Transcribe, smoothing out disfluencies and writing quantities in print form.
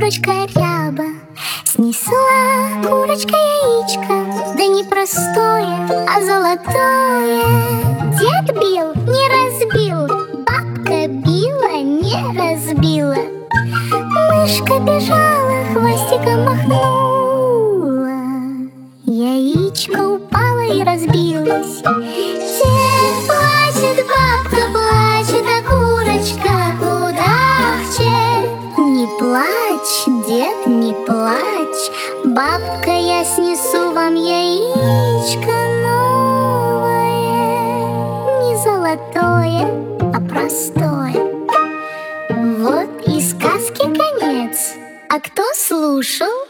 курочка ряба. Снесла курочка яичко, да не простое, а золотое. Дед бил, не разбил, бабка била, не разбила. Мышка бежала, хвостиком махнула, яичко упало и разбилось. Дед плачет, бабка плачет, а курочка кудахчет. Не плачь, дед, не плачь, бабка, я снесу вам яичко новое. Не золотое, а простое. Вот и сказки конец. А кто слушал?